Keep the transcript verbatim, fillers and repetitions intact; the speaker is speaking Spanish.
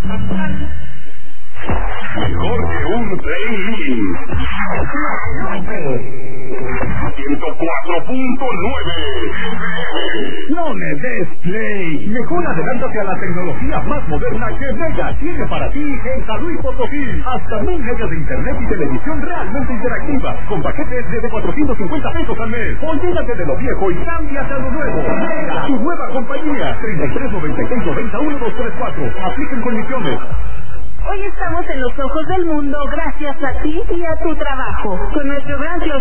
Mejor que un tren Lin. ciento cuatro punto nueve. No le des play. Mejor adelántate a la tecnología más moderna que Mega tiene para ti en San Luis Potosí. Hasta mil megas de internet y televisión realmente interactiva, con paquetes desde cuatrocientos cincuenta pesos al mes. Olvídate de lo viejo y cámbiate a lo nuevo. Mega, tu nueva compañía. treinta y tres noventa y seis noventa uno dos tres cuatro. Apliquen condiciones. Hoy estamos en los ojos del mundo gracias a ti y a tu trabajo. Con nuestro gran